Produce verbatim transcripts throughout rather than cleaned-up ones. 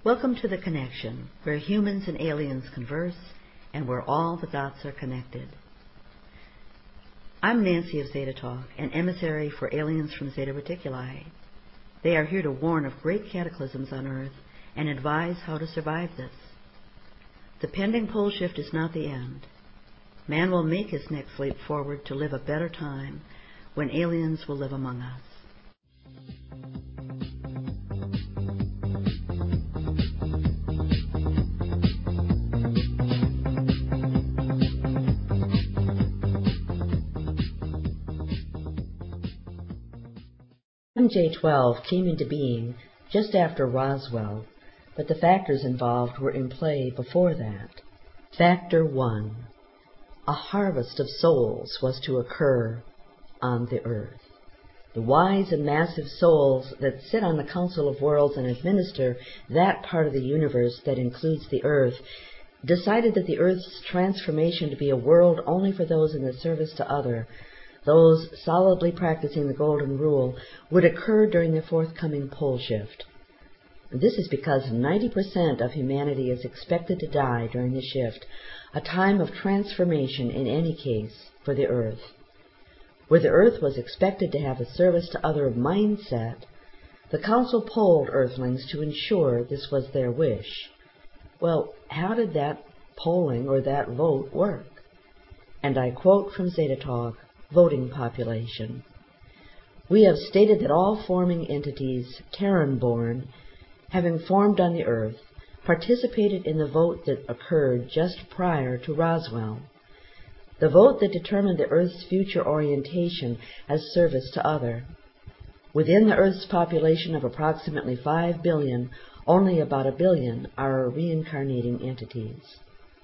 Welcome to The Connection, where humans and aliens converse and where all the dots are connected. I'm Nancy of Zeta Talk, an emissary for aliens from Zeta Reticuli. They are here to warn of great cataclysms on Earth and advise how to survive this. The pending pole shift is not the end. Man will make his next leap forward to live a better time when aliens will live among us. M J twelve came into being just after Roswell, but the factors involved were in play before that. Factor one. A harvest of souls was to occur on the earth. The wise and massive souls that sit on the Council of Worlds and administer that part of the universe that includes the earth decided that the earth's transformation to be a world only for those in the service to other, those solidly practicing the Golden Rule, would occur during the forthcoming pole shift. This is because ninety percent of humanity is expected to die during the shift, a time of transformation in any case for the earth. Where the earth was expected to have a service to other mindset, the council polled earthlings to ensure this was their wish. Well, how did that polling or that vote work? And I quote from Zeta Talk, Voting Population. We have stated that all forming entities, Terran-born, having formed on the earth, participated in the vote that occurred just prior to Roswell, the vote that determined the Earth's future orientation as service to other. Within the Earth's population of approximately five billion, only about a billion are reincarnating entities.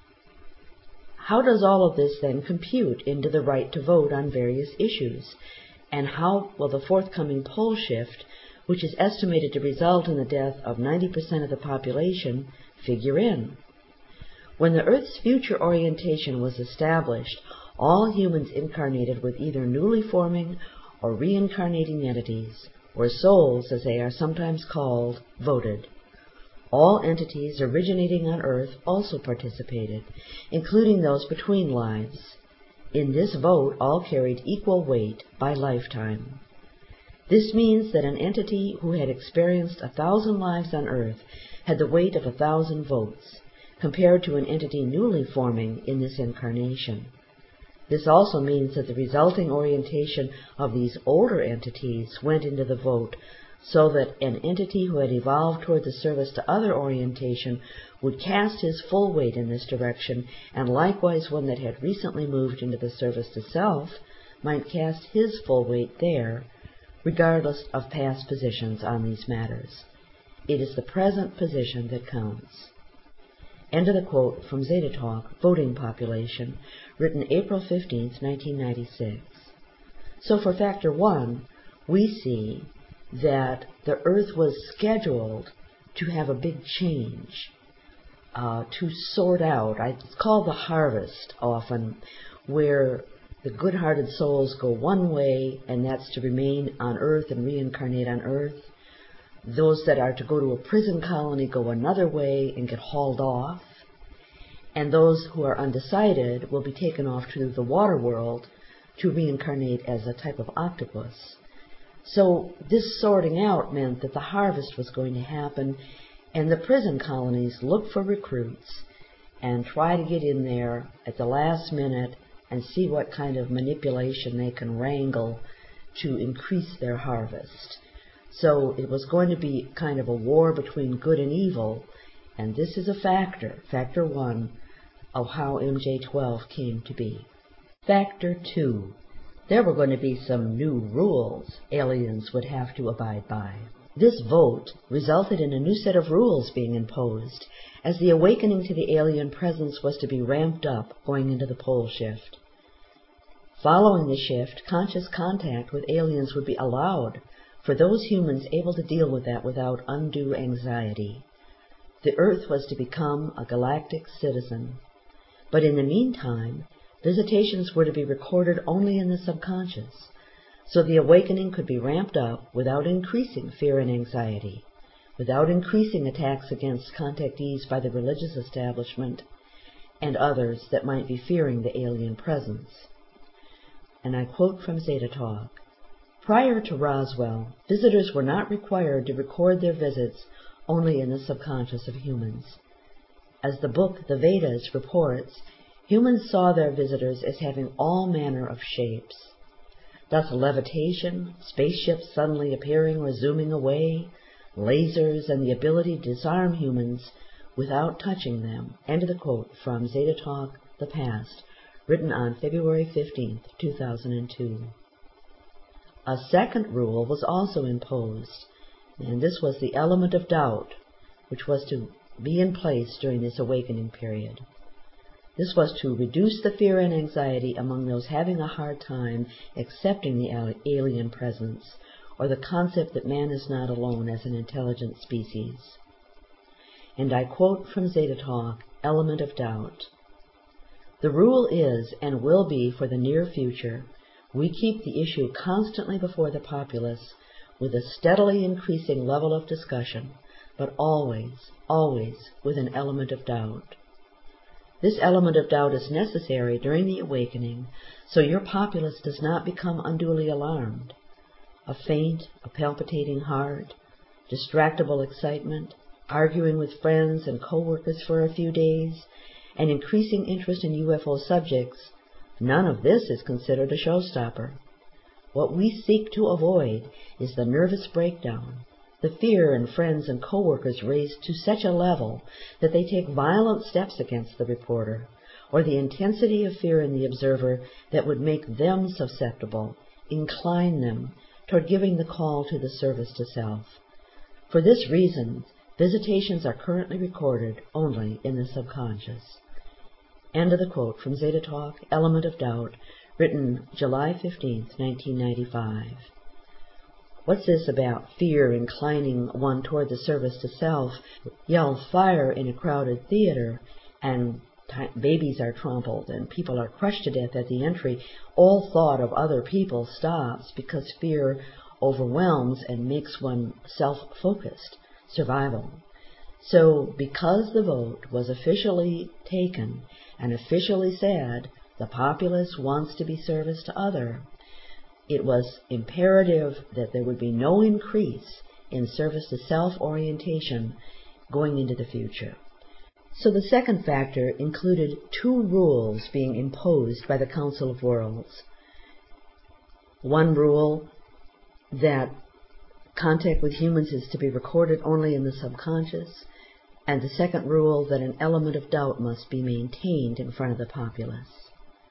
How does all of this then compute into the right to vote on various issues? And how will the forthcoming pole shift, which is estimated to result in the death of ninety percent of the population, figure in? When the Earth's future orientation was established, all humans incarnated with either newly forming or reincarnating entities, or souls as they are sometimes called, voted. All entities originating on Earth also participated, including those between lives. In this vote, all carried equal weight by lifetime. This means that an entity who had experienced a thousand lives on Earth had the weight of a thousand votes, compared to an entity newly forming in this incarnation. This also means that the resulting orientation of these older entities went into the vote, so that an entity who had evolved toward the service to other orientation would cast his full weight in this direction, and likewise one that had recently moved into the service to self might cast his full weight there, regardless of past positions on these matters. It is the present position that counts. End of the quote from Zeta Talk, Voting Population, written April fifteenth, nineteen ninety-six. So for factor one, we see that the earth was scheduled to have a big change, uh, to sort out. I, it's called the harvest often, where the good-hearted souls go one way, and that's to remain on earth and reincarnate on earth. Those that are to go to a prison colony go another way and get hauled off. And those who are undecided will be taken off to the water world to reincarnate as a type of octopus. So this sorting out meant that the harvest was going to happen, and the prison colonies look for recruits and try to get in there at the last minute and see what kind of manipulation they can wrangle to increase their harvest. So it was going to be kind of a war between good and evil, and this is a factor, factor one, of how M J twelve came to be. Factor two. There were going to be some new rules aliens would have to abide by. This vote resulted in a new set of rules being imposed, as the awakening to the alien presence was to be ramped up going into the pole shift. Following the shift, conscious contact with aliens would be allowed for those humans able to deal with that without undue anxiety. The Earth was to become a galactic citizen. But in the meantime, visitations were to be recorded only in the subconscious, so the awakening could be ramped up without increasing fear and anxiety. without increasing attacks against contactees by the religious establishment and others that might be fearing the alien presence. And I quote from Zeta Talk, "Prior to Roswell, visitors were not required to record their visits only in the subconscious of humans. As the book The Vedas reports, humans saw their visitors as having all manner of shapes. Thus levitation, spaceships suddenly appearing or zooming away, lasers, and the ability to disarm humans without touching them." End of the quote from Zeta Talk, The Past, written on February fifteenth, two thousand two. A second rule was also imposed, and this was the element of doubt, which was to be in place during this awakening period. This was to reduce the fear and anxiety among those having a hard time accepting the alien presence, or the concept that man is not alone as an intelligent species. And I quote from Zeta Talk, Element of Doubt. "The rule is, and will be for the near future, we keep the issue constantly before the populace with a steadily increasing level of discussion, but always, always with an element of doubt. This element of doubt is necessary during the awakening so your populace does not become unduly alarmed. A faint, a palpitating heart, distractible excitement, arguing with friends and co-workers for a few days, and increasing interest in U F O subjects, none of this is considered a showstopper. What we seek to avoid is the nervous breakdown, the fear in friends and co-workers raised to such a level that they take violent steps against the reporter, or the intensity of fear in the observer that would make them susceptible, incline them toward giving the call to the service to self. For this reason, visitations are currently recorded only in the subconscious." End of the quote from Zeta Talk, Element of Doubt, written July fifteenth, nineteen ninety-five. What's this about fear inclining one toward the service to self? Yell fire in a crowded theater, and t- babies are trampled, and people are crushed to death at the entry. All thought of other people stops because fear overwhelms and makes one self-focused. Survival. So, because the vote was officially taken and officially said the populace wants to be service to other, it was imperative that there would be no increase in service to self-orientation going into the future. So the second factor included two rules being imposed by the Council of Worlds. One rule that contact with humans is to be recorded only in the subconscious, and the second rule that an element of doubt must be maintained in front of the populace.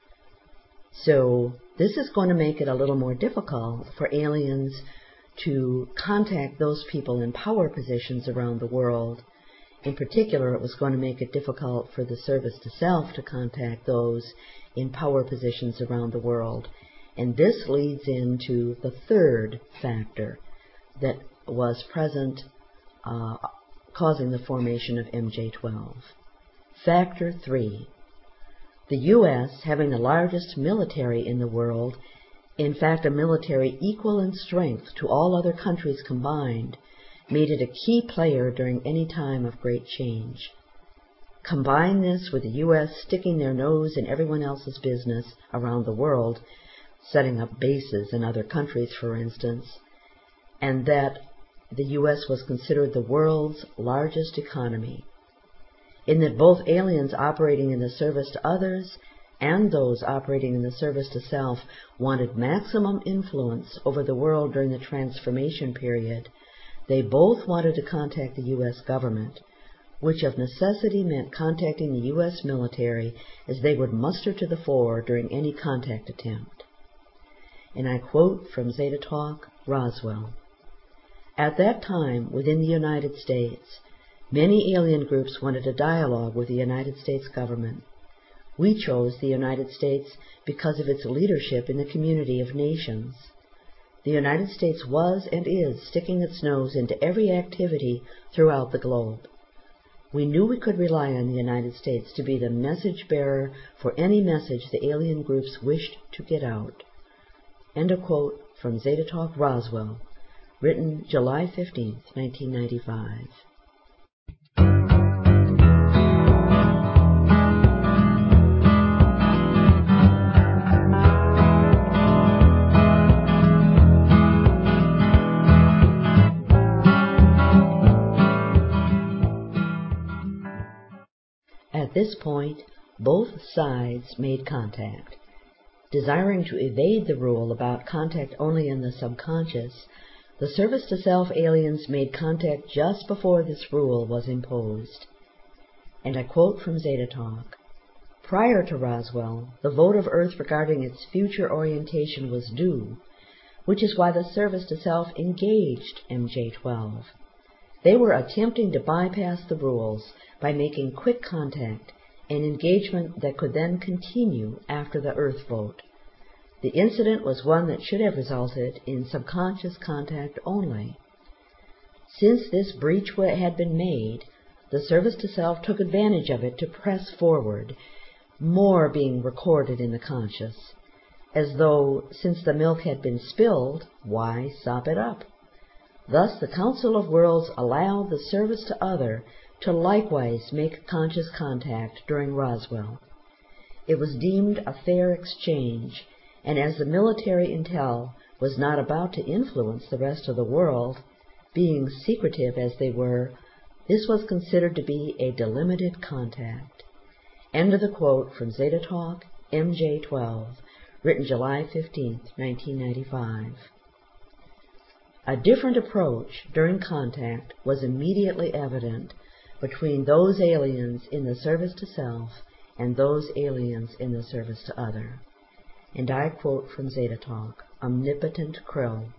So this is going to make it a little more difficult for aliens to contact those people in power positions around the world. In particular, it was going to make it difficult for the service to self to contact those in power positions around the world. And this leads into the third factor that was present, uh, causing the formation of M J twelve. Factor three. The U S, having the largest military in the world, in fact a military equal in strength to all other countries combined, made it a key player during any time of great change. Combine this with the U S sticking their nose in everyone else's business around the world, setting up bases in other countries, for instance, and that the U S was considered the world's largest economy, in that both aliens operating in the service to others and those operating in the service to self wanted maximum influence over the world during the transformation period. They both wanted to contact the U S government, which of necessity meant contacting the U S military, as they would muster to the fore during any contact attempt. And I quote from Zeta Talk, Roswell. "At that time, within the United States, many alien groups wanted a dialogue with the United States government. We chose the United States because of its leadership in the community of nations. The United States was and is sticking its nose into every activity throughout the globe. We knew we could rely on the United States to be the message bearer for any message the alien groups wished to get out." End of quote from Zeta Talk, Roswell, written July fifteenth, nineteen ninety-five. At this point, both sides made contact. Desiring to evade the rule about contact only in the subconscious, the service-to-self aliens made contact just before this rule was imposed. And I quote from Zeta Talk, "Prior to Roswell, the vote of Earth regarding its future orientation was due, which is why the service-to-self engaged M J twelve. They were attempting to bypass the rules by making quick contact, an engagement that could then continue after the Earth vote. The incident was one that should have resulted in subconscious contact only. Since this breach had been made, the service-to-self took advantage of it to press forward, more being recorded in the conscious, as though, since the milk had been spilled, why sop it up? Thus the Council of Worlds allowed the service-to-other to likewise make conscious contact during Roswell. It was deemed a fair exchange, and as the military intel was not about to influence the rest of the world, being secretive as they were, this was considered to be a delimited contact." End of the quote from Zeta Talk, M J twelve, written July fifteenth, nineteen ninety-five. A different approach during contact was immediately evident between those aliens in the service-to-self and those aliens in the service-to-other. And I quote from Zeta Talk, Omnipotent Krill.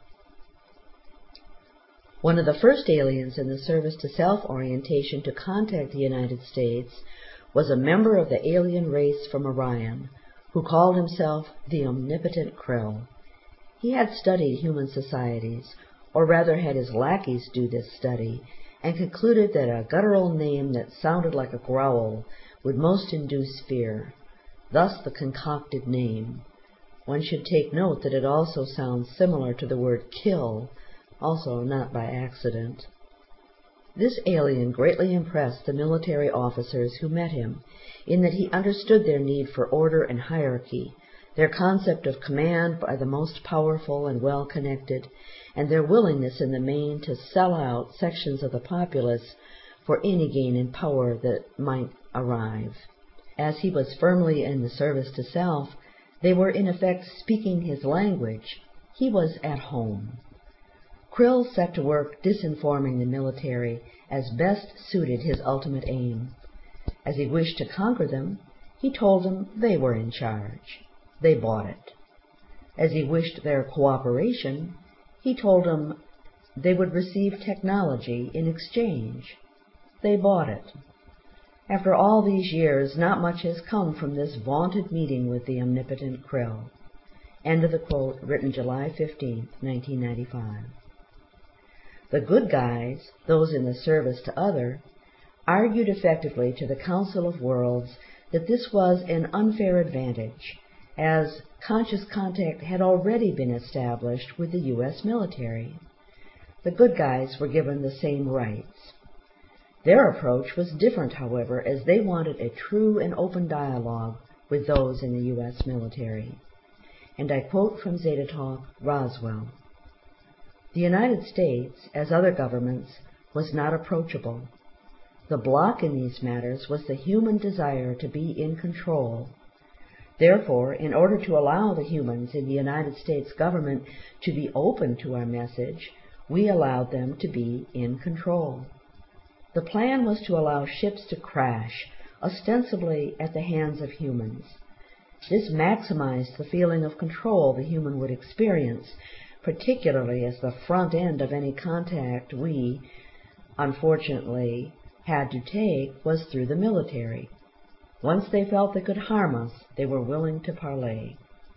"One of the first aliens in the service-to-self orientation to contact the United States was a member of the alien race from Orion, who called himself the Omnipotent Krill. He had studied human societies, or rather had his lackeys do this study, and concluded that a guttural name that sounded like a growl would most induce fear. Thus the concocted name. One should take note that it also sounds similar to the word kill, also not by accident. This alien greatly impressed the military officers who met him, in that he understood their need for order and hierarchy, their concept of command by the most powerful and well-connected, and their willingness in the main to sell out sections of the populace for any gain in power that might arrive. As he was firmly in the service to self, they were in effect speaking his language. He was at home. Krill set to work disinforming the military as best suited his ultimate aim. As he wished to conquer them, he told them they were in charge. They bought it. As he wished their cooperation, he told them they would receive technology in exchange. They bought it. After all these years, not much has come from this vaunted meeting with the Omnipotent Krill." End of the quote, written July fifteenth, nineteen ninety-five. The good guys, those in the service-to-other, argued effectively to the Council of Worlds that this was an unfair advantage, as conscious contact had already been established with the U S military. The good guys were given the same rights. Their approach was different, however, as they wanted a true and open dialogue with those in the U S military. And I quote from Zeta Talk, Roswell. "The United States, as other governments, was not approachable. The block in these matters was the human desire to be in control. Therefore, in order to allow the humans in the United States government to be open to our message, we allowed them to be in control. The plan was to allow ships to crash, ostensibly at the hands of humans. This maximized the feeling of control the human would experience, particularly as the front end of any contact we, unfortunately, had to take was through the military. Once they felt they could harm us, they were willing to parley."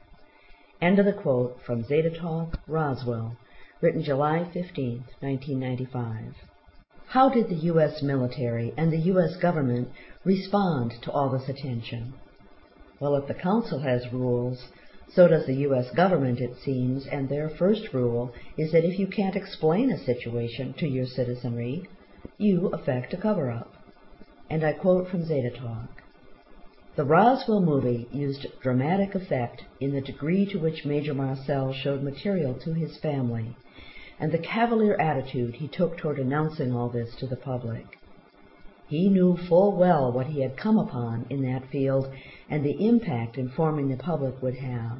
End of the quote from Zeta Talk, Roswell, written July fifteenth, nineteen ninety-five. How did the U S military and the U S government respond to all this attention? Well, if the Council has rules, So does the U S government, it seems, and their first rule is that if you can't explain a situation to your citizenry, you effect a cover-up. And I quote from Zeta Talk. The Roswell movie used dramatic effect in the degree to which Major Marcel showed material to his family, and the cavalier attitude he took toward announcing all this to the public. He knew full well what he had come upon in that field and the impact informing the public would have.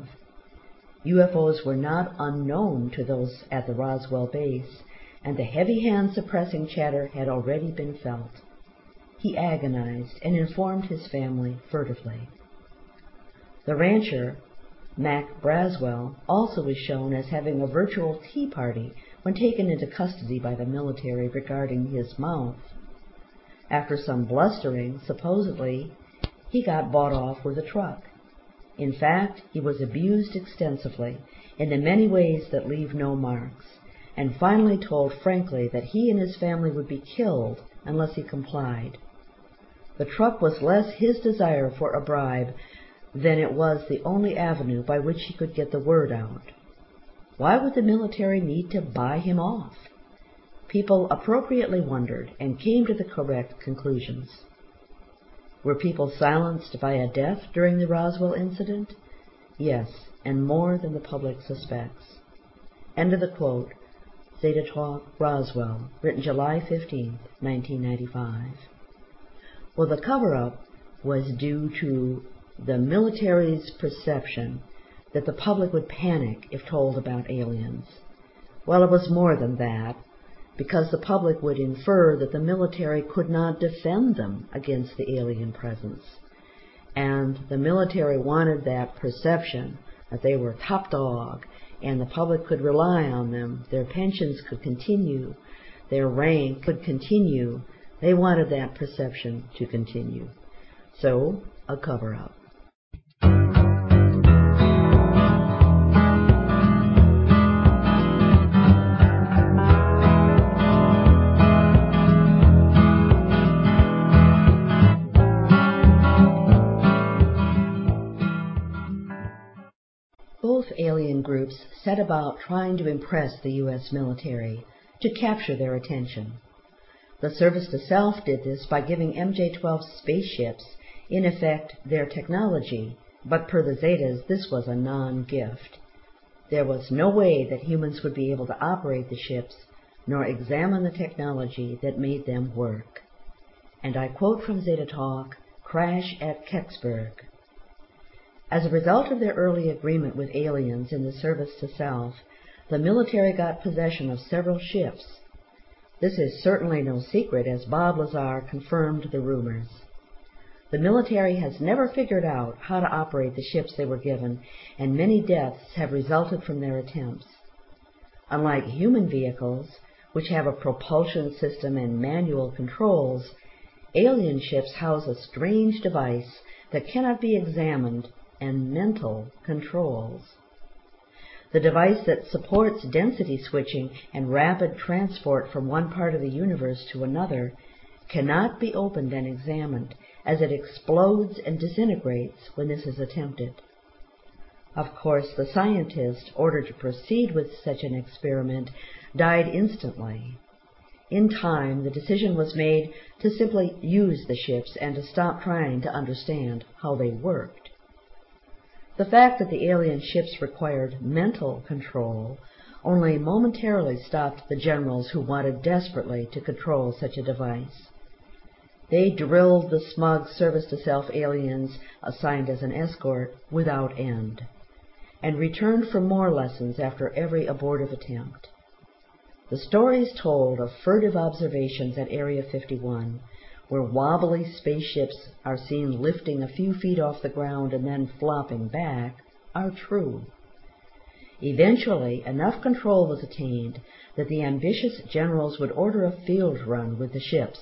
U F Os were not unknown to those at the Roswell base, and the heavy hand suppressing chatter had already been felt. He agonized and informed his family furtively. The rancher, Mac Braswell, also was shown as having a virtual tea party when taken into custody by the military regarding his mouth. After some blustering, supposedly, he got bought off with a truck. In fact, he was abused extensively, and in many ways that leave no marks, and finally told frankly that he and his family would be killed unless he complied. The truck was less his desire for a bribe than it was the only avenue by which he could get the word out. Why would the military need to buy him off? People appropriately wondered and came to the correct conclusions. Were people silenced via death during the Roswell incident? Yes, and more than the public suspects. End of the quote. Zeta Talk, Roswell, written July fifteenth, nineteen ninety-five. Well, the cover-up was due to the military's perception that the public would panic if told about aliens. Well, it was more than that, because the public would infer that the military could not defend them against the alien presence. And the military wanted that perception that they were top dog, and the public could rely on them, their pensions could continue, their rank could continue. They wanted that perception to continue. So, a cover-up. Both alien groups set about trying to impress the U S military, to capture their attention. The Service to Self did this by giving M J twelve spaceships, in effect, their technology, but per the Zetas, this was a non-gift. There was no way that humans would be able to operate the ships, nor examine the technology that made them work. And I quote from Zeta Talk, Crash at Kecksburg. As a result of their early agreement with aliens in the Service to Self, the military got possession of several ships. This is certainly no secret, as Bob Lazar confirmed the rumors. The military has never figured out how to operate the ships they were given, and many deaths have resulted from their attempts. Unlike human vehicles, which have a propulsion system and manual controls, alien ships house a strange device that cannot be examined, and mental controls. The device that supports density switching and rapid transport from one part of the universe to another cannot be opened and examined, as it explodes and disintegrates when this is attempted. Of course, the scientist ordered to proceed with such an experiment died instantly. In time, the decision was made to simply use the ships and to stop trying to understand how they worked. The fact that the alien ships required mental control only momentarily stopped the generals who wanted desperately to control such a device. They drilled the smug Service-to-Self aliens assigned as an escort without end, and returned for more lessons after every abortive attempt. The stories told of furtive observations at Area fifty-one, where wobbly spaceships are seen lifting a few feet off the ground and then flopping back, are true. Eventually, enough control was attained that the ambitious generals would order a field run with the ships,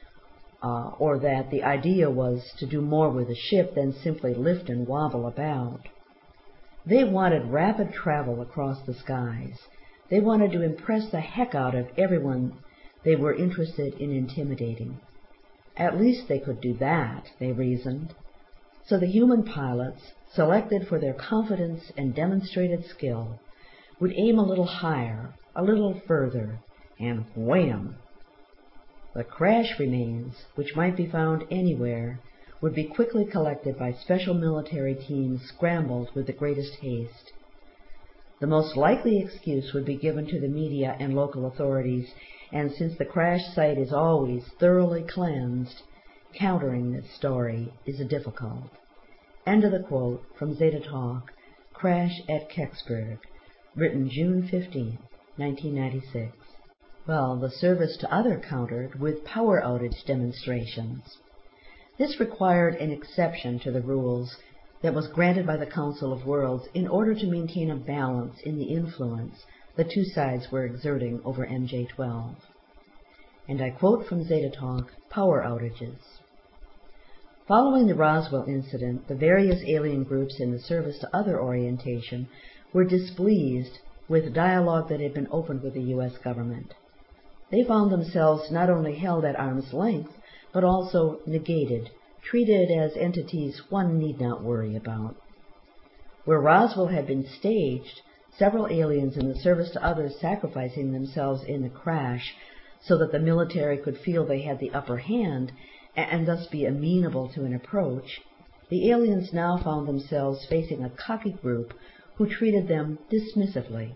uh, or that the idea was to do more with the ship than simply lift and wobble about. They wanted rapid travel across the skies. They wanted to impress the heck out of everyone they were interested in intimidating. At least they could do that, they reasoned. So the human pilots, selected for their confidence and demonstrated skill, would aim a little higher, a little further, and wham! The crash remains, which might be found anywhere, would be quickly collected by special military teams scrambled with the greatest haste. The most likely excuse would be given to the media and local authorities, and since the crash site is always thoroughly cleansed, countering this story is difficult. End of the quote from Zeta Talk, Crash at Kecksburg, written June fifteenth, nineteen ninety-six. Well, the service to other countered with power outage demonstrations. This required an exception to the rules that was granted by the Council of Worlds in order to maintain a balance in the influence the two sides were exerting over M J twelve. And I quote from Zeta Talk, Power Outages. Following the Roswell incident, the various alien groups in the service to other orientation were displeased with dialogue that had been opened with the U S government. They found themselves not only held at arm's length, but also negated, treated as entities one need not worry about. Where Roswell had been staged, several aliens in the service to others sacrificing themselves in the crash so that the military could feel they had the upper hand and thus be amenable to an approach, the aliens now found themselves facing a cocky group who treated them dismissively.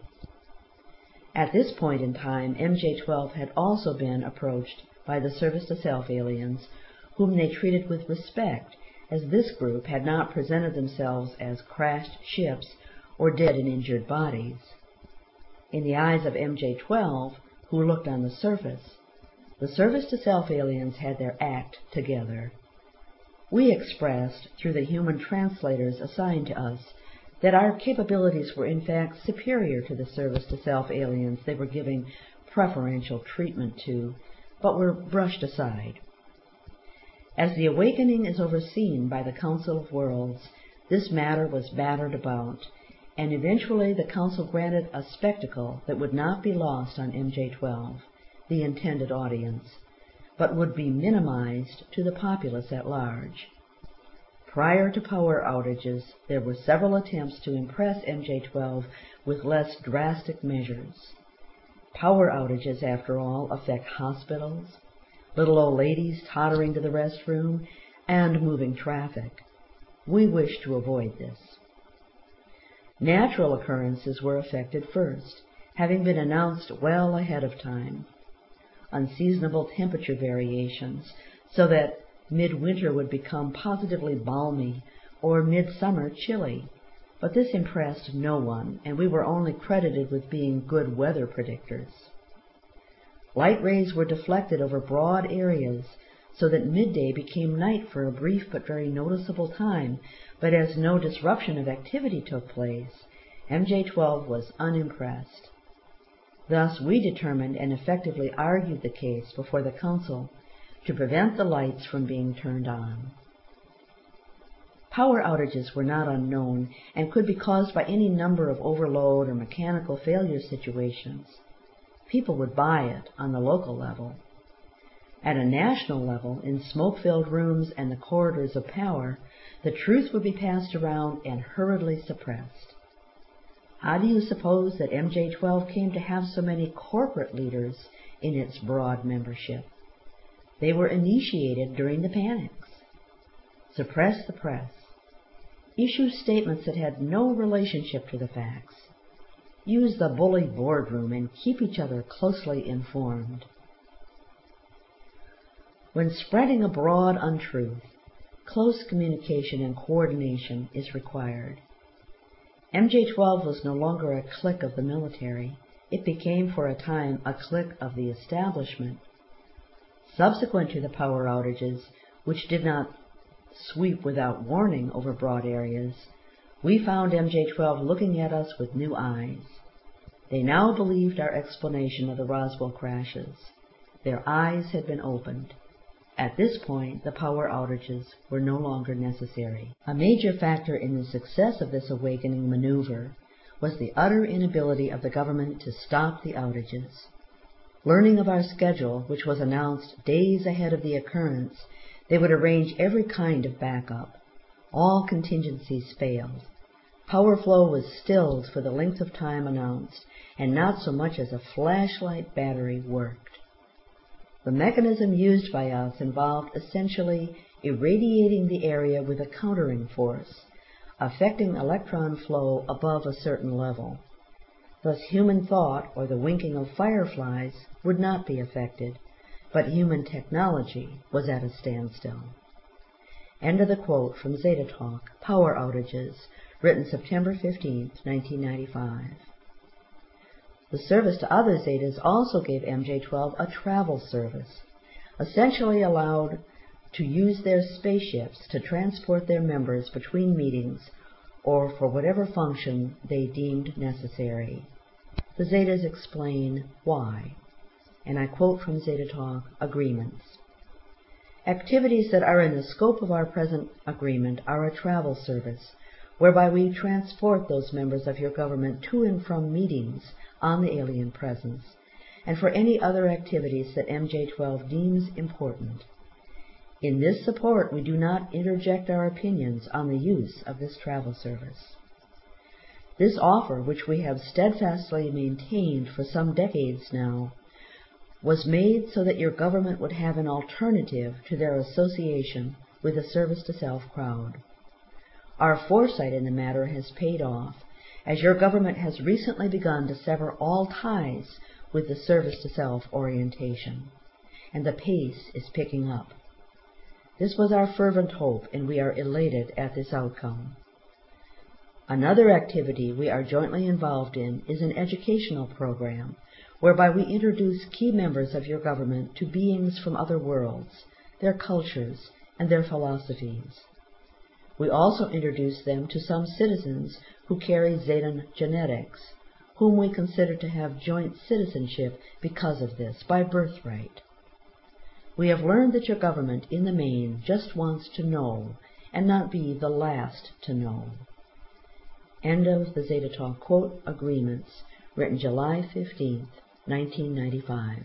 At this point in time, M J twelve had also been approached by the Service to Self aliens, whom they treated with respect, as this group had not presented themselves as crashed ships or dead and injured bodies. In the eyes of M J twelve, who looked on the surface, the Service to Self aliens had their act together. We expressed, through the human translators assigned to us, that our capabilities were in fact superior to the Service to Self aliens they were giving preferential treatment to, but were brushed aside. As the awakening is overseen by the Council of Worlds, this matter was battered about, and eventually the Council granted a spectacle that would not be lost on M J twelve, the intended audience, but would be minimized to the populace at large. Prior to power outages, there were several attempts to impress M J twelve with less drastic measures. Power outages, after all, affect hospitals, little old ladies tottering to the restroom, and moving traffic. We wish to avoid this. Natural occurrences were affected first, having been announced well ahead of time. Unseasonable temperature variations, so that midwinter would become positively balmy or midsummer chilly, but this impressed no one, and we were only credited with being good weather predictors. Light rays were deflected over broad areas, so that midday became night for a brief but very noticeable time, but as no disruption of activity took place, M J twelve was unimpressed. Thus we determined and effectively argued the case before the Council to prevent the lights from being turned on. Power outages were not unknown and could be caused by any number of overload or mechanical failure situations. People would buy it on the local level. At a national level, in smoke-filled rooms and the corridors of power, the truth would be passed around and hurriedly suppressed. How do you suppose that M J twelve came to have so many corporate leaders in its broad membership? They were initiated during the panics. Suppress the press. Issue statements that had no relationship to the facts. Use the bully boardroom and keep each other closely informed. When spreading a broad untruth, close communication and coordination is required. M J twelve was no longer a clique of the military. It became for a time a clique of the establishment. Subsequent to the power outages, which did not sweep without warning over broad areas, we found M J twelve looking at us with new eyes. They now believed our explanation of the Roswell crashes. Their eyes had been opened. At this point, the power outages were no longer necessary. A major factor in the success of this awakening maneuver was the utter inability of the government to stop the outages. Learning of our schedule, which was announced days ahead of the occurrence, they would arrange every kind of backup. All contingencies failed. Power flow was stilled for the length of time announced, and not so much as a flashlight battery worked. The mechanism used by us involved essentially irradiating the area with a countering force, affecting electron flow above a certain level. Thus human thought, or the winking of fireflies, would not be affected, but human technology was at a standstill. End of the quote from Zeta Talk, Power Outages, written September fifteenth, nineteen ninety-five. The service to other Zetas also gave M J twelve a travel service, essentially allowed to use their spaceships to transport their members between meetings or for whatever function they deemed necessary. The Zetas explain why, and I quote from Zeta Talk, Agreements. Activities that are in the scope of our present agreement are a travel service, whereby we transport those members of your government to and from meetings on the alien presence, and for any other activities that M J twelve deems important. In this support, we do not interject our opinions on the use of this travel service. This offer, which we have steadfastly maintained for some decades now, was made so that your government would have an alternative to their association with the service-to-self crowd. Our foresight in the matter has paid off, as your government has recently begun to sever all ties with the service-to-self orientation, and the pace is picking up. This was our fervent hope, and we are elated at this outcome. Another activity we are jointly involved in is an educational program whereby we introduce key members of your government to beings from other worlds, their cultures, and their philosophies. We also introduce them to some citizens who carry Zetan genetics, whom we consider to have joint citizenship because of this, by birthright. We have learned that your government, in the main, just wants to know, and not be the last to know. End of the Zeta Talk quote Agreements, written July fifteenth, nineteen ninety-five.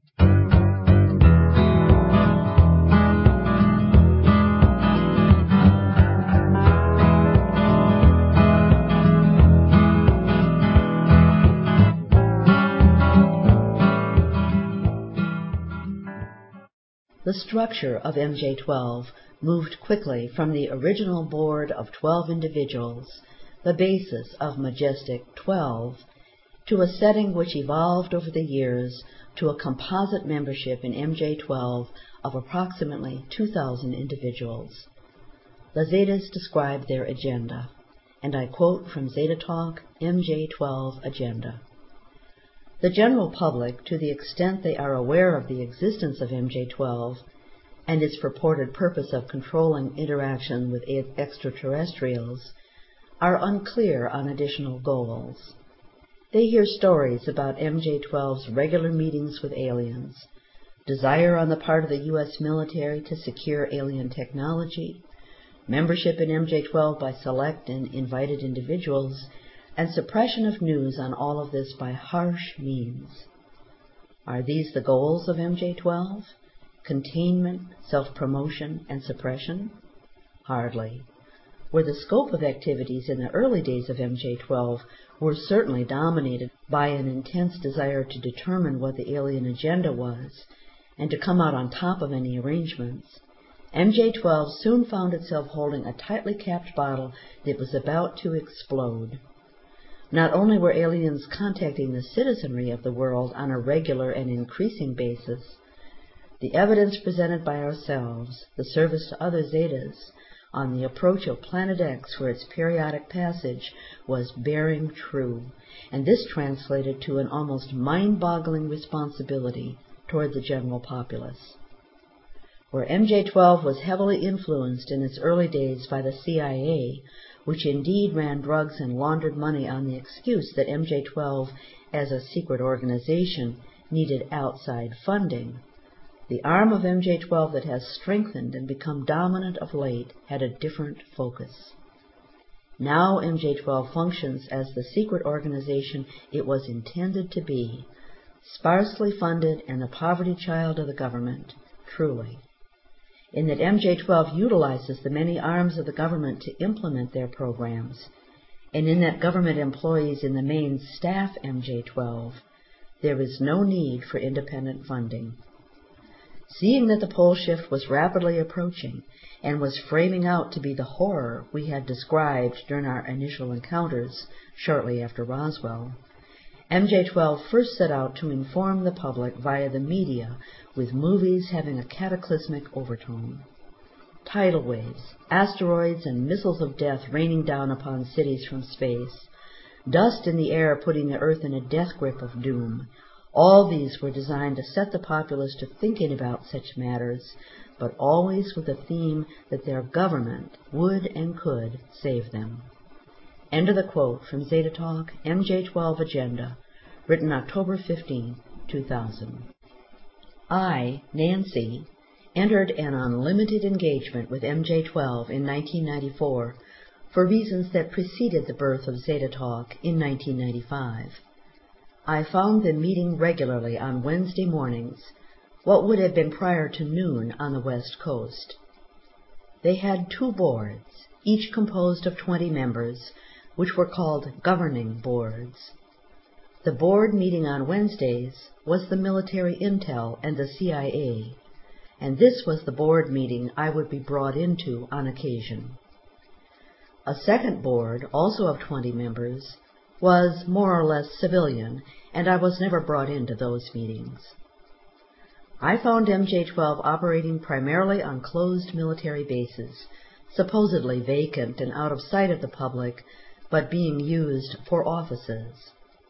The structure of M J twelve moved quickly from the original board of twelve individuals, the basis of Majestic twelve, to a setting which evolved over the years to a composite membership in M J twelve of approximately two thousand individuals. The Zetas describe their agenda, and I quote from Zeta Talk, M J twelve Agenda. The general public, to the extent they are aware of the existence of M J twelve and its purported purpose of controlling interaction with extraterrestrials, are unclear on additional goals. They hear stories about M J twelve's regular meetings with aliens, desire on the part of the U S military to secure alien technology, membership in M J twelve by select and invited individuals, and suppression of news on all of this by harsh means. Are these the goals of M J twelve? Containment, self-promotion, and suppression? Hardly. Where the scope of activities in the early days of M J twelve were certainly dominated by an intense desire to determine what the alien agenda was, and to come out on top of any arrangements, M J twelve soon found itself holding a tightly capped bottle that was about to explode. Not only were aliens contacting the citizenry of the world on a regular and increasing basis, the evidence presented by ourselves, the service to other Zetas, on the approach of Planet X for its periodic passage was bearing true, and this translated to an almost mind-boggling responsibility toward the general populace. Where M J twelve was heavily influenced in its early days by the C I A, which indeed ran drugs and laundered money on the excuse that M J twelve, as a secret organization, needed outside funding, the arm of M J twelve that has strengthened and become dominant of late had a different focus. Now M J twelve functions as the secret organization it was intended to be, sparsely funded and the poverty child of the government, truly. in that M J twelve utilizes the many arms of the government to implement their programs, and in that government employees in the main staff M J twelve, there is no need for independent funding. Seeing that the pole shift was rapidly approaching and was framing out to be the horror we had described during our initial encounters shortly after Roswell, M J twelve first set out to inform the public via the media with movies having a cataclysmic overtone. Tidal waves, asteroids, and missiles of death raining down upon cities from space, dust in the air putting the earth in a death grip of doom. All these were designed to set the populace to thinking about such matters, but always with a theme that their government would and could save them. End of the quote from Zeta Talk, M J twelve Agenda, written October fifteenth, two thousand. I, Nancy, entered an unlimited engagement with M J twelve in nineteen ninety-four for reasons that preceded the birth of Zeta Talk in nineteen ninety-five. I found them meeting regularly on Wednesday mornings, what would have been prior to noon on the West Coast. They had two boards, each composed of twenty members, which were called governing boards. The board meeting on Wednesdays was the military intel and the C I A, and this was the board meeting I would be brought into on occasion. A second board, also of twenty members, was more or less civilian, and I was never brought into those meetings. I found M J twelve operating primarily on closed military bases, supposedly vacant and out of sight of the public, but being used for offices.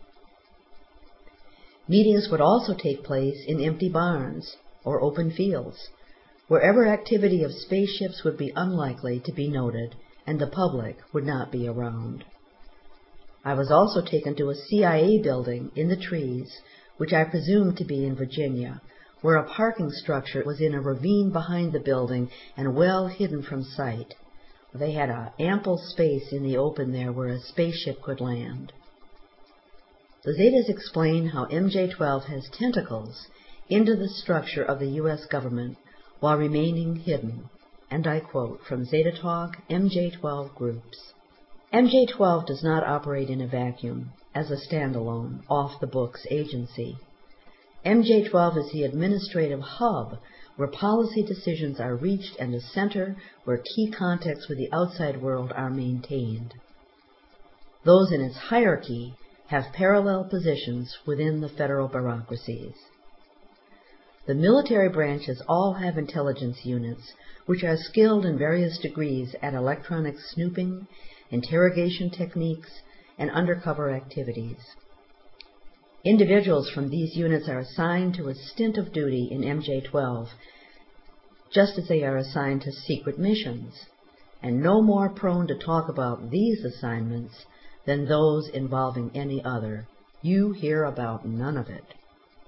Meetings would also take place in empty barns or open fields, wherever activity of spaceships would be unlikely to be noted and the public would not be around. I was also taken to a C I A building in the trees, which I presumed to be in Virginia, where a parking structure was in a ravine behind the building and well hidden from sight. They had an ample space in the open there where a spaceship could land. The Zetas explain how M J twelve has tentacles into the structure of the U S government while remaining hidden, and I quote from Zeta Talk, M J twelve Groups. M J twelve does not operate in a vacuum, as a standalone, off-the-books agency. M J twelve is the administrative hub where policy decisions are reached and the center where key contacts with the outside world are maintained. Those in its hierarchy have parallel positions within the federal bureaucracies. The military branches all have intelligence units which are skilled in various degrees at electronic snooping, interrogation techniques, and undercover activities. Individuals from these units are assigned to a stint of duty in M J twelve, just as they are assigned to secret missions, and no more prone to talk about these assignments than those involving any other. You hear about none of it.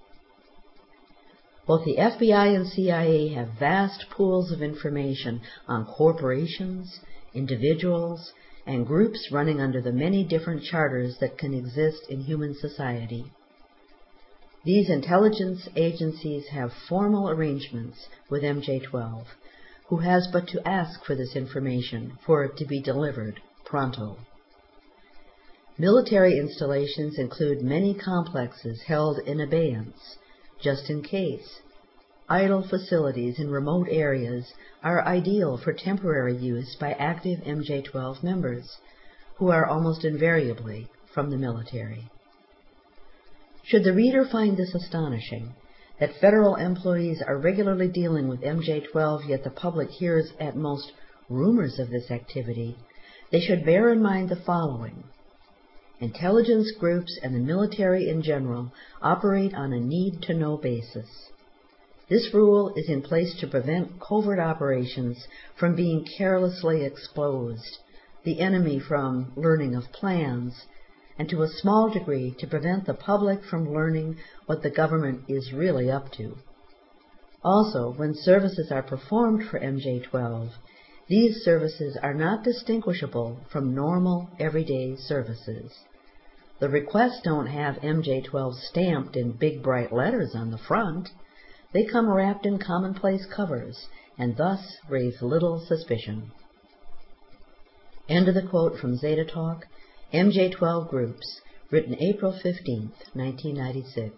Both the F B I and C I A have vast pools of information on corporations, individuals, and groups running under the many different charters that can exist in human society. These intelligence agencies have formal arrangements with M J twelve, who has but to ask for this information for it to be delivered pronto. Military installations include many complexes held in abeyance, just in case. Idle facilities in remote areas are ideal for temporary use by active M J twelve members, who are almost invariably from the military. Should the reader find this astonishing, that federal employees are regularly dealing with M J twelve, yet the public hears at most rumors of this activity, they should bear in mind the following. Intelligence groups and the military in general operate on a need-to-know basis. This rule is in place to prevent covert operations from being carelessly exposed, the enemy from learning of plans, and to a small degree to prevent the public from learning what the government is really up to. Also, when services are performed for M J twelve, these services are not distinguishable from normal, everyday services. The requests don't have M J twelve stamped in big bright letters on the front. They come wrapped in commonplace covers, and thus raise little suspicion. End of the quote from Zeta Talk, M J twelve Groups, written April fifteenth, nineteen ninety-six.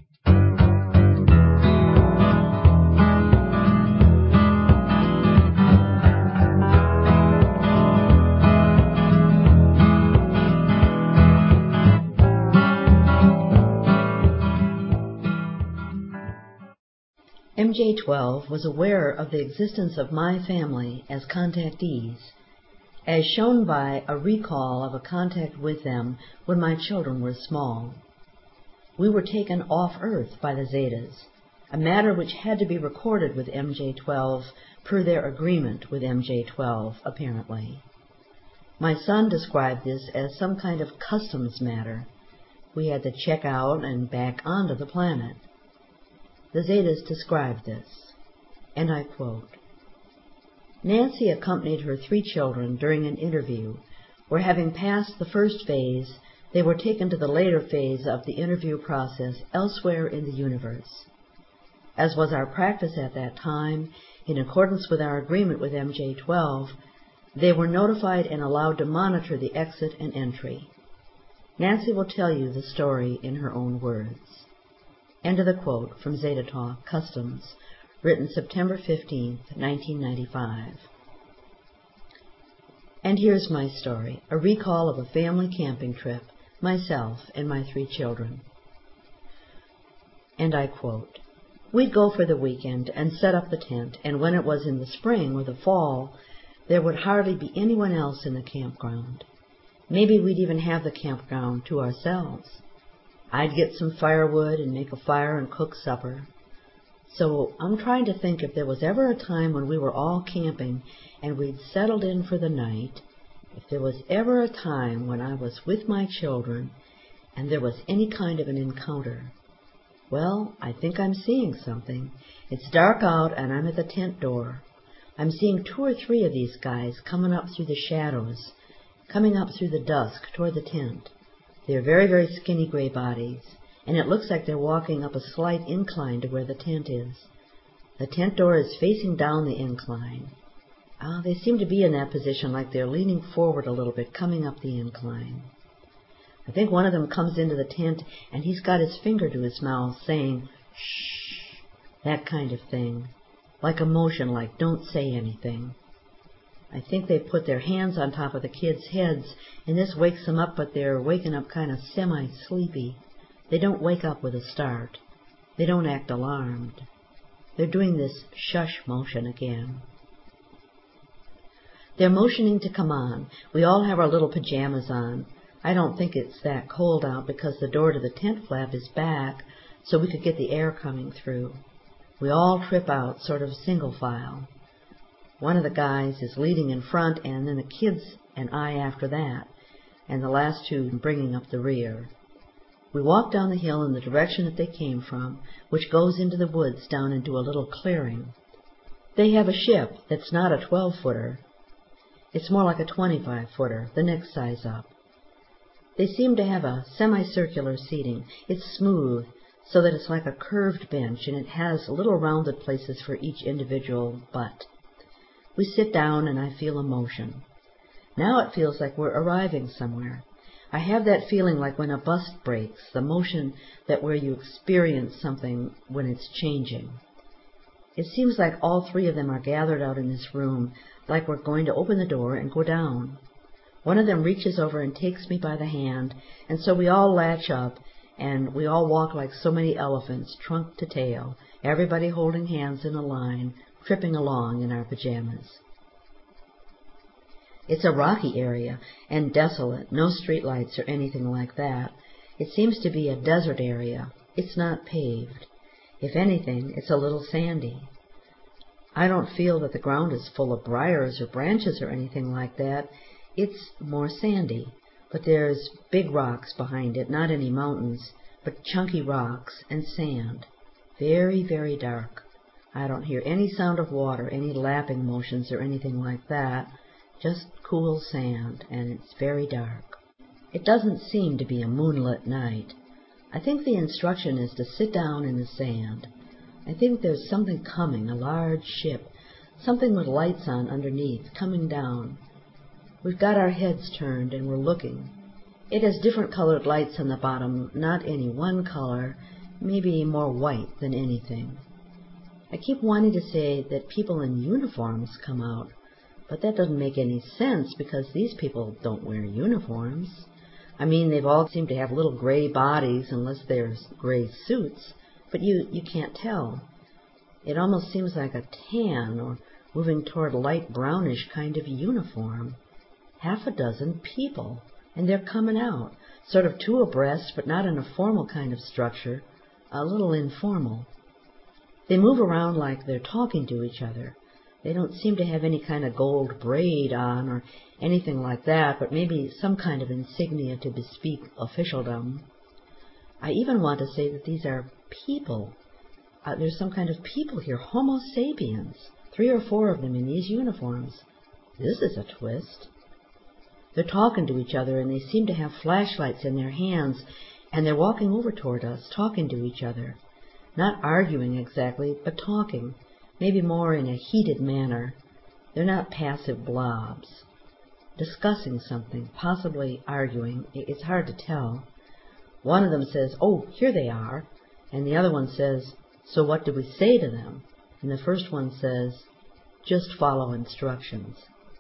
M J twelve was aware of the existence of my family as contactees, as shown by a recall of a contact with them when my children were small. We were taken off Earth by the Zetas, a matter which had to be recorded with M J twelve per their agreement with M J twelve, apparently. My son described this as some kind of customs matter. We had to check out and back onto the planet. The Zetas described this, and I quote, Nancy accompanied her three children during an interview where, having passed the first phase, they were taken to the later phase of the interview process elsewhere in the universe. As was our practice at that time, in accordance with our agreement with M J twelve, they were notified and allowed to monitor the exit and entry. Nancy will tell you the story in her own words. End of the quote from Zeta Talk, Customs, written September fifteenth, nineteen ninety-five. And here's my story, a recall of a family camping trip, myself and my three children. And I quote, We'd go for the weekend and set up the tent, and when it was in the spring or the fall, there would hardly be anyone else in the campground. Maybe we'd even have the campground to ourselves. I'd get some firewood and make a fire and cook supper. So I'm trying to think if there was ever a time when we were all camping and we'd settled in for the night, if there was ever a time when I was with my children and there was any kind of an encounter. Well, I think I'm seeing something. It's dark out and I'm at the tent door. I'm seeing two or three of these guys coming up through the shadows, coming up through the dusk toward the tent. They're very, very skinny gray bodies, and it looks like they're walking up a slight incline to where the tent is. The tent door is facing down the incline. Ah, they seem to be in that position like they're leaning forward a little bit, coming up the incline. I think one of them comes into the tent, and he's got his finger to his mouth, saying, shh, that kind of thing, like a motion like don't say anything. I think they put their hands on top of the kids' heads, and this wakes them up, but they're waking up kind of semi-sleepy. They don't wake up with a start. They don't act alarmed. They're doing this shush motion again. They're motioning to come on. We all have our little pajamas on. I don't think it's that cold out because the door to the tent flap is back, so we could get the air coming through. We all trip out, sort of single file. One of the guys is leading in front, and then the kids and I after that, and the last two bringing up the rear. We walk down the hill in the direction that they came from, which goes into the woods down into a little clearing. They have a ship that's not a twelve-footer. It's more like a twenty-five-footer, the next size up. They seem to have a semicircular seating. It's smooth, so that it's like a curved bench, and it has little rounded places for each individual butt. We sit down, and I feel a motion. Now it feels like we're arriving somewhere. I have that feeling like when a bus breaks, the motion that where you experience something when it's changing. It seems like all three of them are gathered out in this room, like we're going to open the door and go down. One of them reaches over and takes me by the hand, and so we all latch up, and we all walk like so many elephants, trunk to tail, everybody holding hands in a line, tripping along in our pajamas. It's a rocky area and desolate, no streetlights or anything like that. It seems to be a desert area. It's not paved. If anything, it's a little sandy. I don't feel that the ground is full of briars or branches or anything like that. It's more sandy, but there's big rocks behind it, not any mountains, but chunky rocks and sand. Very, very dark. I don't hear any sound of water, any lapping motions or anything like that. Just cool sand, and it's very dark. It doesn't seem to be a moonlit night. I think the instruction is to sit down in the sand. I think there's something coming, a large ship, something with lights on underneath, coming down. We've got our heads turned and we're looking. It has different colored lights on the bottom, not any one color, maybe more white than anything. I keep wanting to say that people in uniforms come out, but that doesn't make any sense because these people don't wear uniforms. I mean, they've all seemed to have little gray bodies unless there's gray suits, but you, you can't tell. It almost seems like a tan or moving toward a light brownish kind of uniform. Half a dozen people, and they're coming out, sort of two abreast, but not in a formal kind of structure, a little informal. They move around like they're talking to each other. They don't seem to have any kind of gold braid on or anything like that, but maybe some kind of insignia to bespeak officialdom. I even want to say that these are people. Uh, there's some kind of people here, Homo sapiens, three or four of them in these uniforms. This is a twist. They're talking to each other, and they seem to have flashlights in their hands, and they're walking over toward us, talking to each other. Not arguing exactly, but talking, maybe more in a heated manner. They're not passive blobs. Discussing something, possibly arguing. It's hard to tell. One of them says, "Oh, here they are," and the other one says, "So what do we say to them?" And the first one says, "Just follow instructions."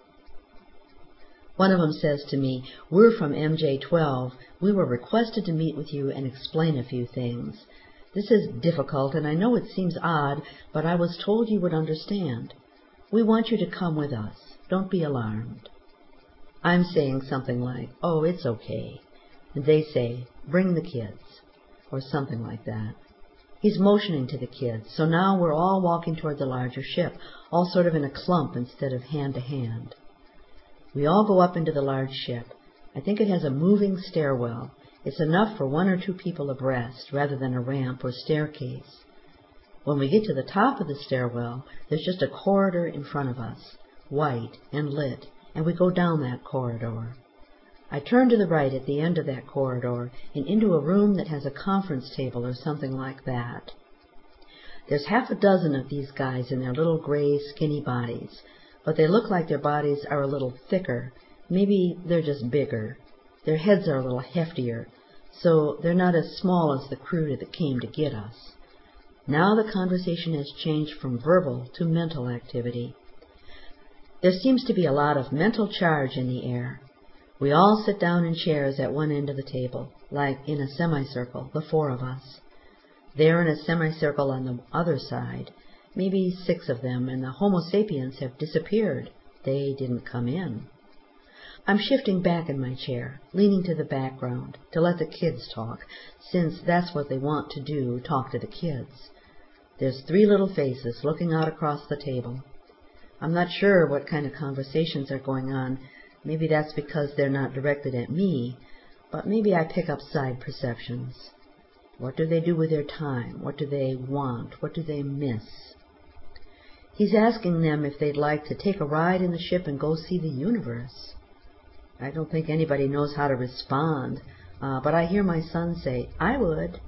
One of them says to me, "We're from M J twelve. We were requested to meet with you and explain a few things. This is difficult, and I know it seems odd, but I was told you would understand. We want you to come with us. Don't be alarmed." I'm saying something like, "Oh, it's okay." And they say, "Bring the kids," or something like that. He's motioning to the kids, so now we're all walking toward the larger ship, all sort of in a clump instead of hand to hand. We all go up into the large ship. I think it has a moving stairwell. It's enough for one or two people abreast, rather than a ramp or staircase. When we get to the top of the stairwell, there's just a corridor in front of us, white and lit, and we go down that corridor. I turn to the right at the end of that corridor and into a room that has a conference table or something like that. There's half a dozen of these guys in their little gray, skinny bodies, but they look like their bodies are a little thicker. Maybe they're just bigger. Their heads are a little heftier, so they're not as small as the crew that came to get us. Now the conversation has changed from verbal to mental activity. There seems to be a lot of mental charge in the air. We all sit down in chairs at one end of the table, like in a semicircle, the four of us. They're in a semicircle on the other side, maybe six of them, and the Homo sapiens have disappeared. They didn't come in. I'm shifting back in my chair, leaning to the background, to let the kids talk, since that's what they want to do, talk to the kids. There's three little faces looking out across the table. I'm not sure what kind of conversations are going on. Maybe that's because they're not directed at me, but maybe I pick up side perceptions. What do they do with their time? What do they want? What do they miss? He's asking them if they'd like to take a ride in the ship and go see the universe. I don't think anybody knows how to respond, uh, but I hear my son say, "I would."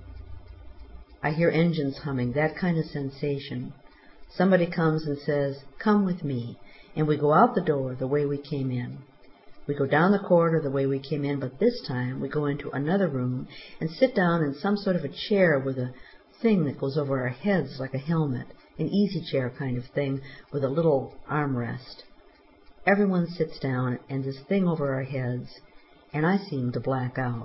I hear engines humming, that kind of sensation. Somebody comes and says, "Come with me," and we go out the door the way we came in. We go down the corridor the way we came in, but this time we go into another room and sit down in some sort of a chair with a thing that goes over our heads like a helmet, an easy chair kind of thing with a little armrest. Everyone sits down, and this thing over our heads, and I seem to black out.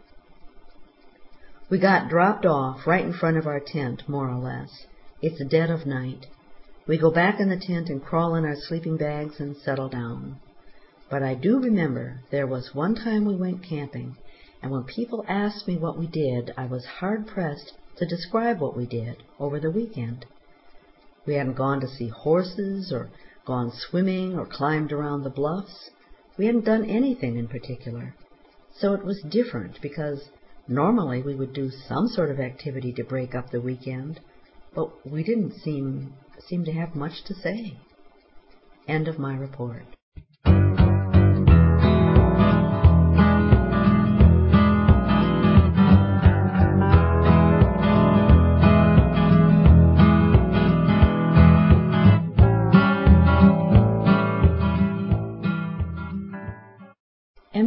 We got dropped off right in front of our tent, more or less. It's dead of night. We go back in the tent and crawl in our sleeping bags and settle down. But I do remember there was one time we went camping, and when people asked me what we did, I was hard-pressed to describe what we did over the weekend. We hadn't gone to see horses or gone swimming or climbed around the bluffs. We hadn't done anything in particular. So it was different because normally we would do some sort of activity to break up the weekend, but we didn't seem seem to have much to say. End of my report.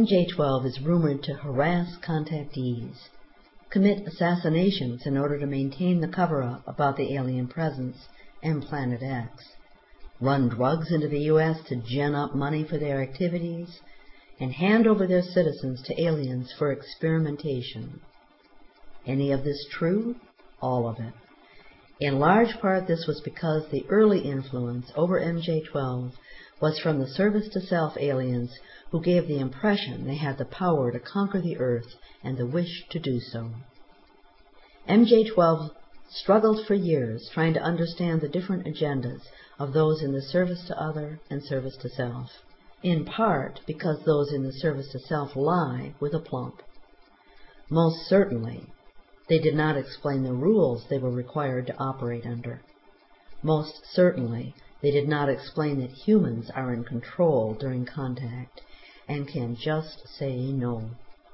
M J twelve is rumored to harass contactees, commit assassinations in order to maintain the cover-up about the alien presence and Planet X, run drugs into the U S to gin up money for their activities, and hand over their citizens to aliens for experimentation. Any of this true? All of it. In large part, this was because the early influence over M J twelve was from the service-to-self aliens who gave the impression they had the power to conquer the Earth and the wish to do so. M J twelve struggled for years trying to understand the different agendas of those in the service to other and service to self, in part because those in the service to self lie with aplomb. Most certainly, they did not explain the rules they were required to operate under. Most certainly, they did not explain that humans are in control during contact and can just say no.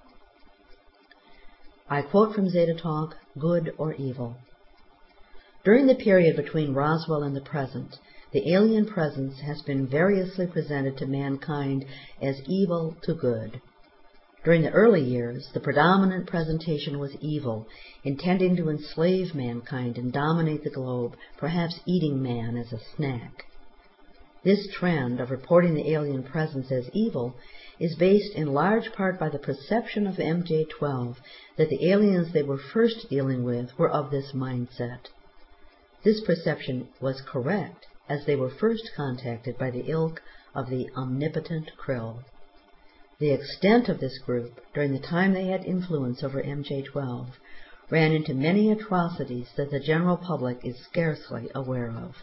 I quote from Zeta Talk, Good or Evil. During the period between Roswell and the present, the alien presence has been variously presented to mankind as evil to good. During the early years, the predominant presentation was evil, intending to enslave mankind and dominate the globe, perhaps eating man as a snack. This trend of reporting the alien presence as evil is based in large part by the perception of M J twelve that the aliens they were first dealing with were of this mindset. This perception was correct, as they were first contacted by the ilk of the omnipotent Krill. The extent of this group, during the time they had influence over M J twelve, ran into many atrocities that the general public is scarcely aware of.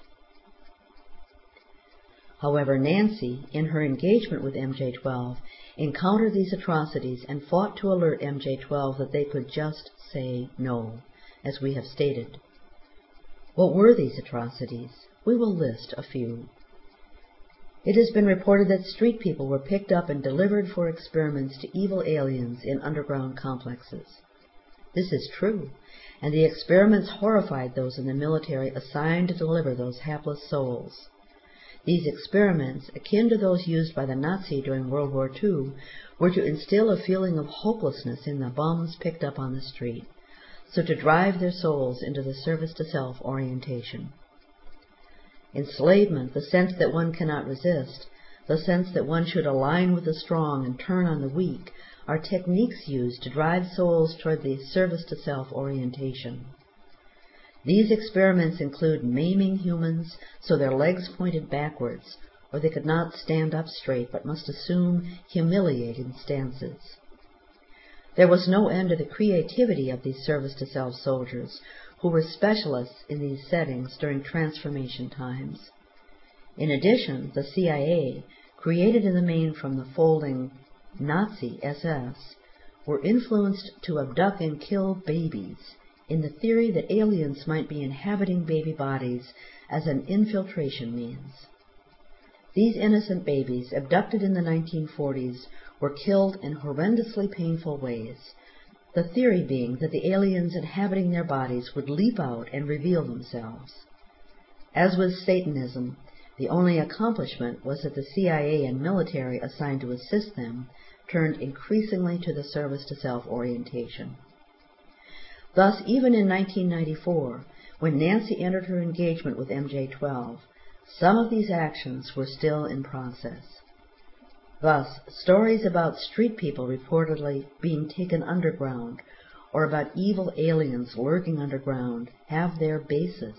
However, Nancy, in her engagement with M J twelve, encountered these atrocities and fought to alert M J twelve that they could just say no, as we have stated. What were these atrocities? We will list a few. It has been reported that street people were picked up and delivered for experiments to evil aliens in underground complexes. This is true, and the experiments horrified those in the military assigned to deliver those hapless souls. These experiments, akin to those used by the Nazi during World War Two, were to instill a feeling of hopelessness in the bums picked up on the street, so to drive their souls into the service-to-self orientation. Enslavement, the sense that one cannot resist, the sense that one should align with the strong and turn on the weak, are techniques used to drive souls toward the service-to-self orientation. These experiments include maiming humans so their legs pointed backwards, or they could not stand up straight but must assume humiliating stances. There was no end to the creativity of these service-to-self soldiers, who were specialists in these settings during transformation times. In addition, the C I A, created in the main from the folding Nazi S S, were influenced to abduct and kill babies, in the theory that aliens might be inhabiting baby bodies as an infiltration means. These innocent babies, abducted in the nineteen forties, were killed in horrendously painful ways, the theory being that the aliens inhabiting their bodies would leap out and reveal themselves. As with Satanism, the only accomplishment was that the C I A and military assigned to assist them turned increasingly to the service-to-self orientation. Thus, even in nineteen ninety-four, when Nancy entered her engagement with M J twelve, some of these actions were still in process. Thus, stories about street people reportedly being taken underground, or about evil aliens lurking underground, have their basis.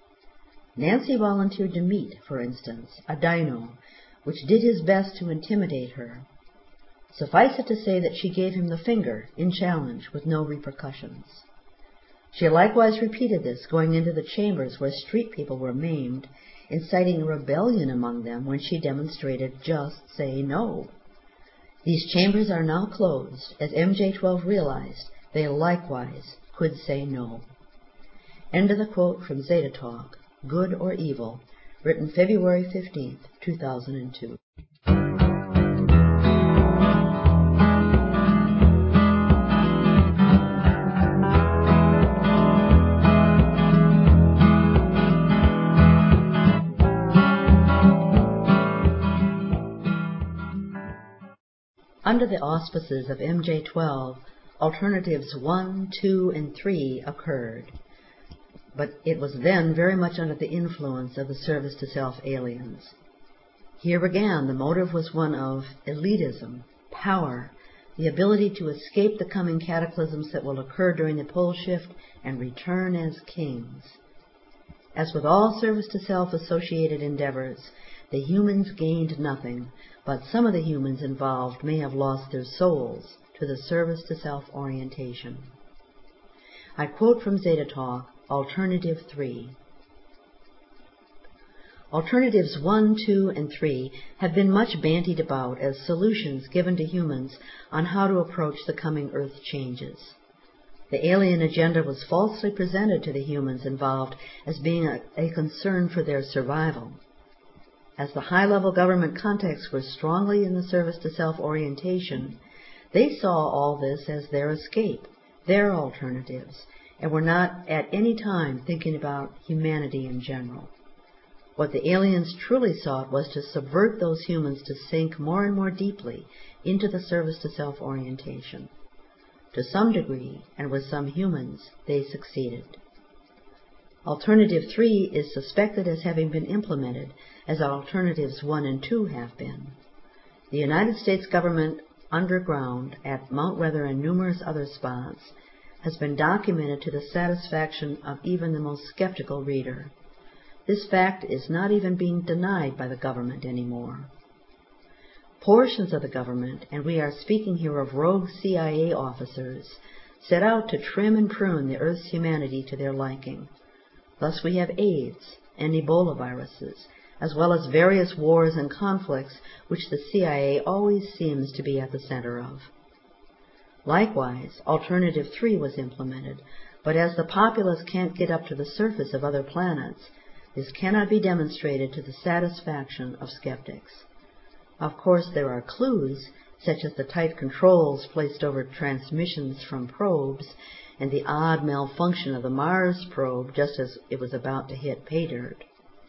Nancy volunteered to meet, for instance, a dino, which did his best to intimidate her. Suffice it to say that she gave him the finger in challenge with no repercussions. She likewise repeated this going into the chambers where street people were maimed, inciting rebellion among them when she demonstrated just say no. These chambers are now closed, as M J twelve realized they likewise could say no. End of the quote from Zeta Talk, Good or Evil, written February fifteenth, two thousand two. Under the auspices of M J twelve, alternatives one, two, and three occurred, but it was then very much under the influence of the service-to-self aliens. Here again the motive was one of elitism, power, the ability to escape the coming cataclysms that will occur during the pole shift and return as kings. As with all service-to-self associated endeavors, the humans gained nothing, but some of the humans involved may have lost their souls to the service-to-self orientation. I quote from Zeta Talk, Alternative three. Alternatives one, two, and three have been much bandied about as solutions given to humans on how to approach the coming Earth changes. The alien agenda was falsely presented to the humans involved as being a, a concern for their survival. As the high-level government contexts were strongly in the service-to-self orientation, they saw all this as their escape, their alternatives, and were not at any time thinking about humanity in general. What the aliens truly sought was to subvert those humans to sink more and more deeply into the service-to-self orientation. To some degree, and with some humans, they succeeded. Alternative three is suspected as having been implemented, as alternatives one and two have been. The United States government underground at Mount Weather and numerous other spots has been documented to the satisfaction of even the most skeptical reader. This fact is not even being denied by the government anymore. Portions of the government, and we are speaking here of rogue C I A officers, set out to trim and prune the Earth's humanity to their liking. Thus we have AIDS and Ebola viruses, as well as various wars and conflicts which the C I A always seems to be at the center of. Likewise, Alternative three was implemented, but as the populace can't get up to the surface of other planets, this cannot be demonstrated to the satisfaction of skeptics. Of course, there are clues, such as the tight controls placed over transmissions from probes, and the odd malfunction of the Mars probe just as it was about to hit pay dirt.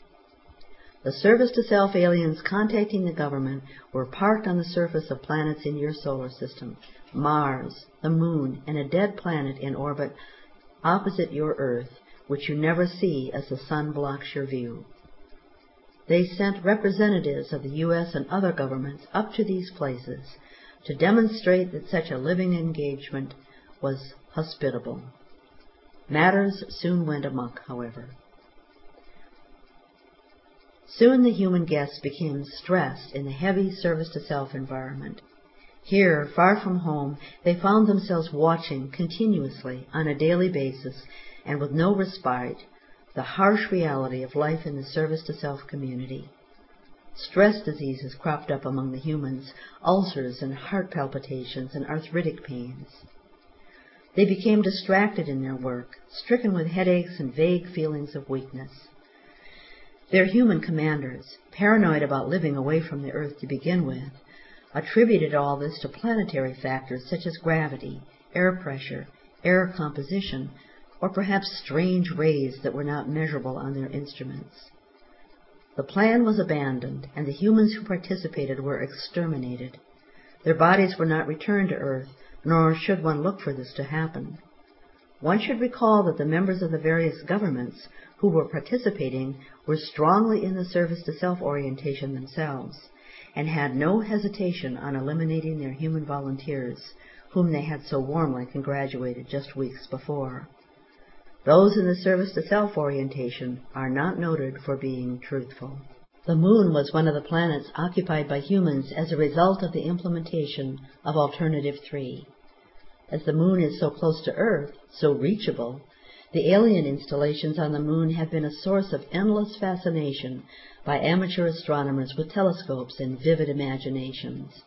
The service-to-self aliens contacting the government were parked on the surface of planets in your solar system, Mars, the Moon, and a dead planet in orbit opposite your Earth, which you never see as the sun blocks your view. They sent representatives of the U S and other governments up to these places to demonstrate that such a living engagement was hospitable. Matters soon went amok, however. Soon the human guests became stressed in the heavy service-to-self environment. Here, far from home, they found themselves watching continuously, on a daily basis, and with no respite, the harsh reality of life in the service-to-self community. Stress diseases cropped up among the humans, ulcers and heart palpitations and arthritic pains. They became distracted in their work, stricken with headaches and vague feelings of weakness. Their human commanders, paranoid about living away from the Earth to begin with, attributed all this to planetary factors such as gravity, air pressure, air composition, or perhaps strange rays that were not measurable on their instruments. The plan was abandoned, and the humans who participated were exterminated. Their bodies were not returned to Earth, nor should one look for this to happen. One should recall that the members of the various governments who were participating were strongly in the service-to-self orientation themselves, and had no hesitation on eliminating their human volunteers, whom they had so warmly congratulated just weeks before. Those in the service-to-self orientation are not noted for being truthful. The Moon was one of the planets occupied by humans as a result of the implementation of Alternative three. As the Moon is so close to Earth, so reachable, the alien installations on the Moon have been a source of endless fascination by amateur astronomers with telescopes and vivid imaginations.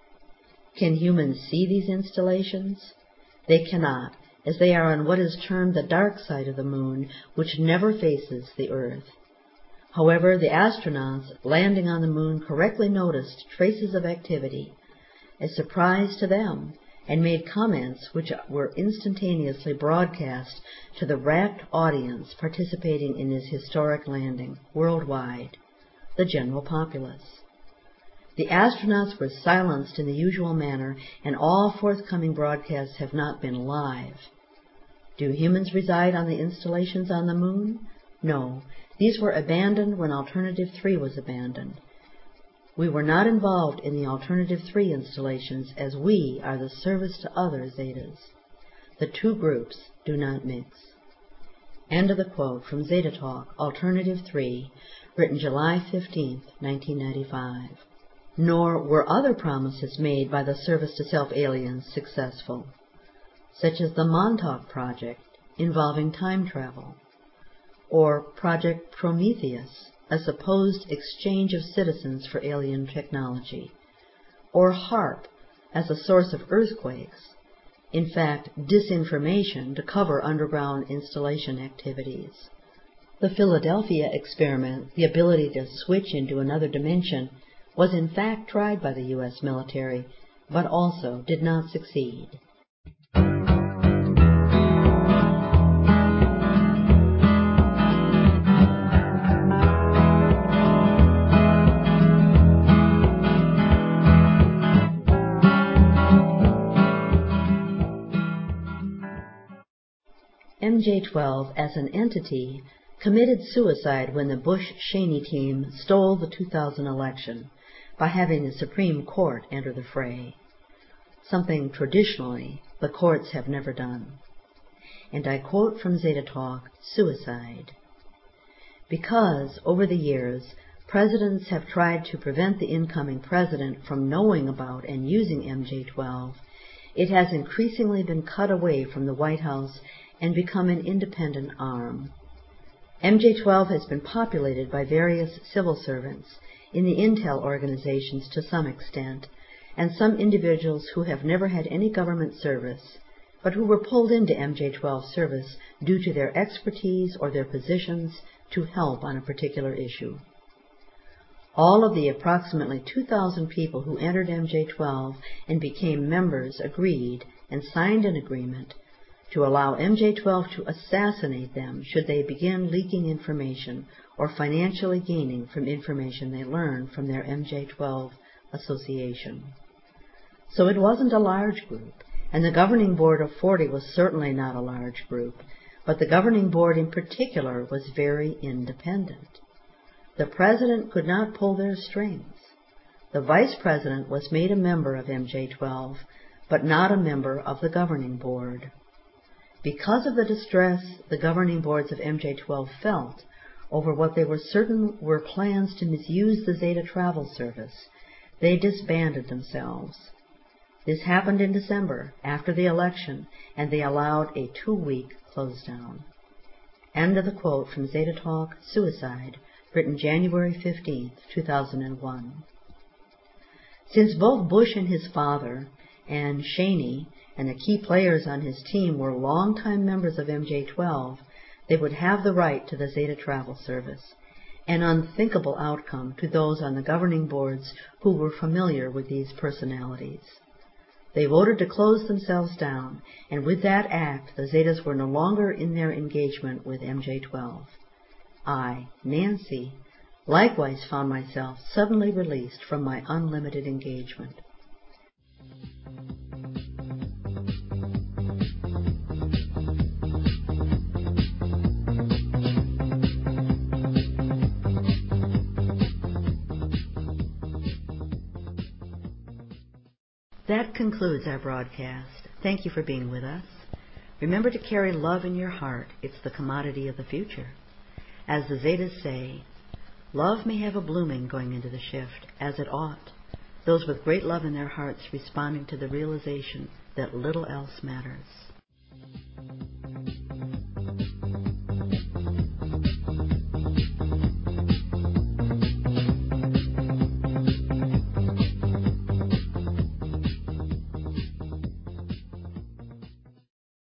Can humans see these installations? They cannot, as they are on what is termed the dark side of the Moon, which never faces the Earth. However, the astronauts landing on the Moon correctly noticed traces of activity, a surprise to them, and made comments which were instantaneously broadcast to the rapt audience participating in this historic landing worldwide, the general populace. The astronauts were silenced in the usual manner, and all forthcoming broadcasts have not been live. Do humans reside on the installations on the moon? No. These were abandoned when Alternative three was abandoned. We were not involved in the Alternative three installations, as we are the service to other Zetas. The two groups do not mix. End of the quote from Zeta Talk, Alternative three, written July fifteenth, nineteen ninety-five. Nor were other promises made by the Service to Self-Aliens successful, such as the Montauk Project involving time travel, or Project Prometheus, a supposed exchange of citizens for alien technology, or HAARP as a source of earthquakes, in fact, disinformation to cover underground installation activities. The Philadelphia experiment, the ability to switch into another dimension, was in fact tried by the U S military, but also did not succeed. M J twelve, as an entity, committed suicide when the Bush-Cheney team stole the two thousand election by having the Supreme Court enter the fray, something traditionally the courts have never done. And I quote from Zeta Talk, suicide. Because, over the years, presidents have tried to prevent the incoming president from knowing about and using M J twelve, it has increasingly been cut away from the White House and become an independent arm. M J twelve has been populated by various civil servants in the intel organizations to some extent, and some individuals who have never had any government service, but who were pulled into M J twelve service due to their expertise or their positions to help on a particular issue. All of the approximately two thousand people who entered M J twelve and became members agreed and signed an agreement to allow M J twelve to assassinate them should they begin leaking information or financially gaining from information they learn from their M J twelve association. So it wasn't a large group, and the governing board of forty was certainly not a large group, but the governing board in particular was very independent. The president could not pull their strings. The vice president was made a member of M J twelve, but not a member of the governing board. Because of the distress the governing boards of M J twelve felt over what they were certain were plans to misuse the Zeta travel service, they disbanded themselves. This happened in December, after the election, and they allowed a two-week close-down. End of the quote from Zeta Talk, Suicide, written January fifteenth, two thousand one. Since both Bush and his father, and Cheney, and the key players on his team were longtime members of M J twelve, they would have the right to the Zeta travel service, an unthinkable outcome to those on the governing boards who were familiar with these personalities. They voted to close themselves down, and with that act the Zetas were no longer in their engagement with M J twelve. I, Nancy, likewise found myself suddenly released from my unlimited engagement. That concludes our broadcast. Thank you for being with us. Remember to carry love in your heart. It's the commodity of the future. As the Zetas say, love may have a blooming going into the shift, as it ought, those with great love in their hearts responding to the realization that little else matters.